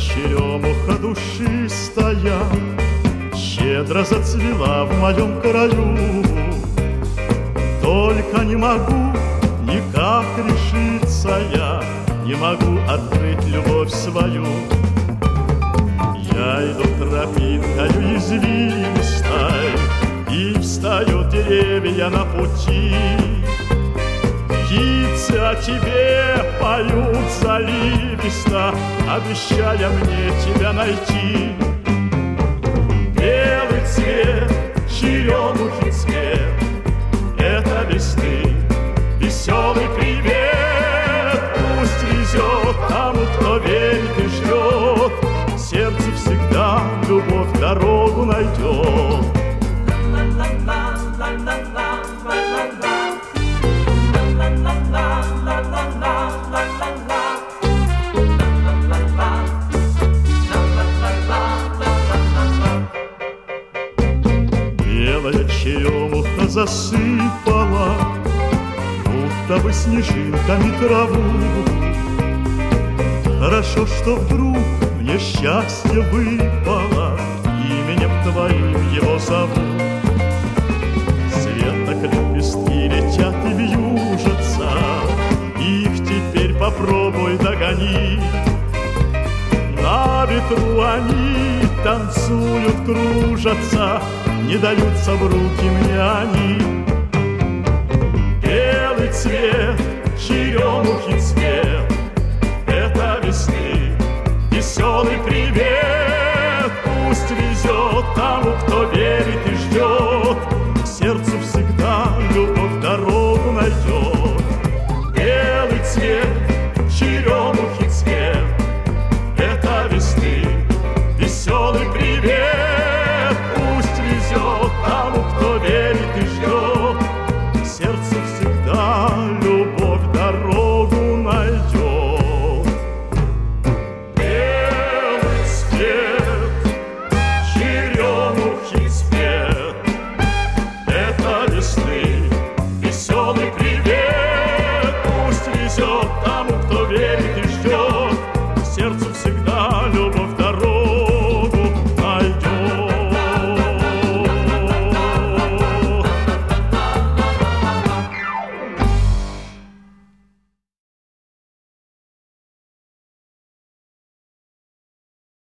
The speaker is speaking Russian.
черемуха душистая щедро зацвела в моем краю. Только не могу никак решиться я, не могу открыть любовь свою. Я иду тропинкою извилистой, и встают деревья на пути. Птицы о тебе поют заливисто, обещая мне тебя найти. Белый цвет, черемухи цвет, это весны, веселый привет. Пусть везет тому, кто верит и ждет, сердце всегда любовь дорогу найдет. Белая черемуха засыпала будто бы снежинками траву. Хорошо, что вдруг мне счастье выпало, именем твоим его зовут. Светок лепестки летят и вьюжатся, их теперь попробуй догони. На ветру они танцуют, кружатся, не даются в руки мне они. Белый цвет, черемухи цвет,